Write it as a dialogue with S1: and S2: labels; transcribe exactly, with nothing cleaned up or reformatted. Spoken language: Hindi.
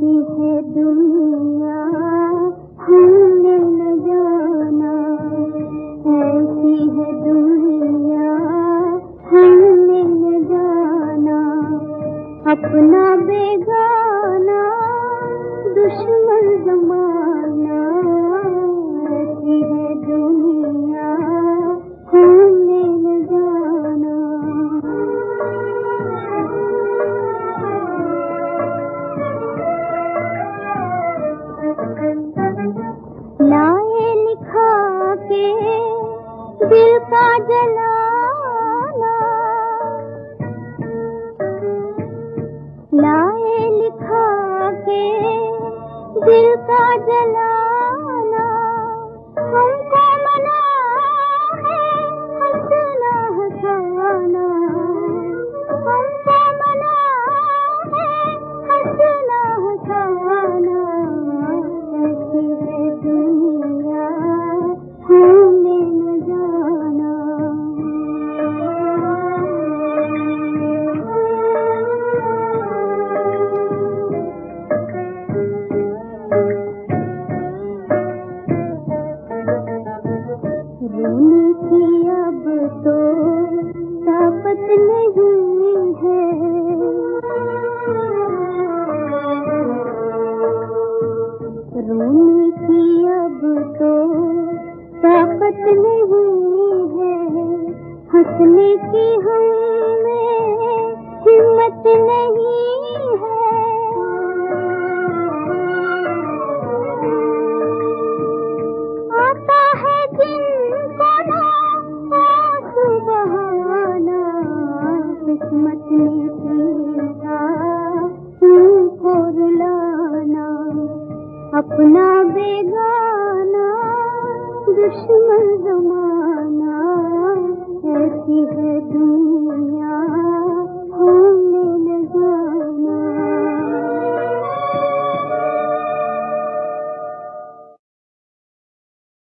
S1: ऐसी है दुनिया हमने न जाना, ऐसी है दुनिया हमने न जाना, अपना बेगाना दुश्मन ज़माना, ऐसी है दुनिया हमने न जाना। लाए लिखा के दिल का जलाना, लाए लिखा के दिल का जलाना, हमको मना है हंसना हंसाना, हमको मना है हंसना हंसाना, ऐसी है दुनिया हमने न जाना। रोने की अब तो ताकत नहीं है, रोने की अब तो ताकत नहीं है, हंसने की हमें हिम्मत नहीं है। आता है जिनको ना आंसू बहाना, किस्मत ने सीखा उनको रुलाना, अपना बेगाना दुश्मन ज़माना, ऐसी है दुनिया